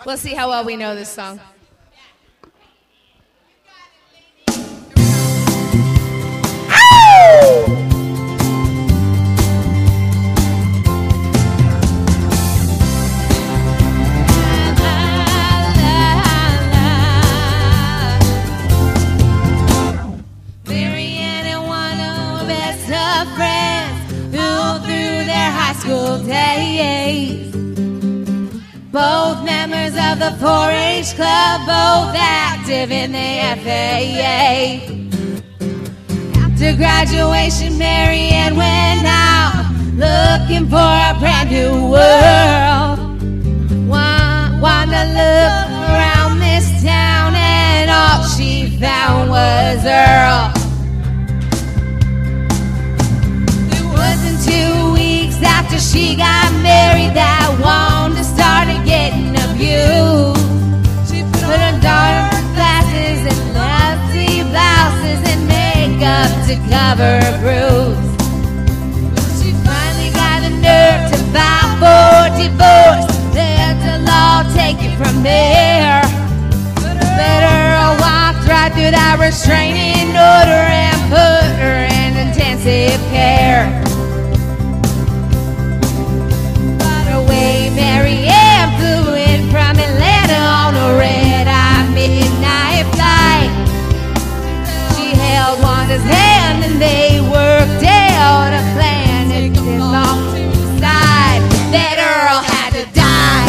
We'll see how well we know this song. Marianne and one of her best of friends who through their high school days, both members of the 4-H club, both active in the FAA. After graduation, Marianne went out looking for a brand new world. Wanted to look around this town, and all she found was Earl. It wasn't 2 weeks after she got married that Wanda started getting abused. She put on dark glasses and lovely blouses and makeup to cover her bruise. She finally got the nerve to file for divorce. Let the law take it from there. But Earl walked right through that restraining order and put her in intensive care. Marianne flew in from Atlanta on a red-eye midnight flight. She held Wanda's hand and they worked out a plan and long to decide that Earl had to die.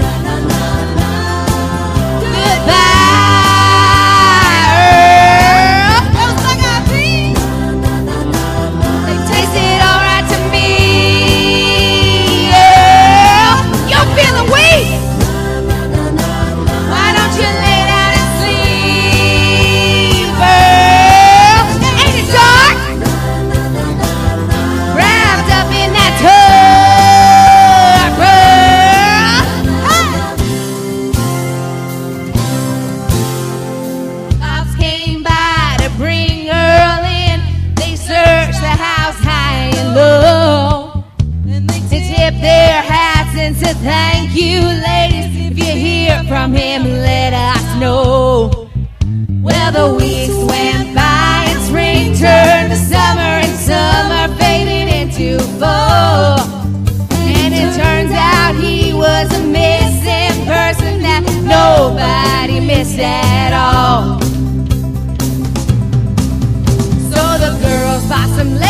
Goodbye, Earl. Those like I think they tasted alright to me. Feeling weak? Why don't you lay down and sleep, Earl? Ain't it dark? Wrapped up in that tub, Earl. Cops came by to bring Earl in. They searched the house high and low. They tipped their hats and said, thank you, ladies. If you hear from him, let us know. Well, the weeks went by and spring turned to summer and summer faded into fall. And it turns out he was a missing person that nobody missed at all. So the girls bought some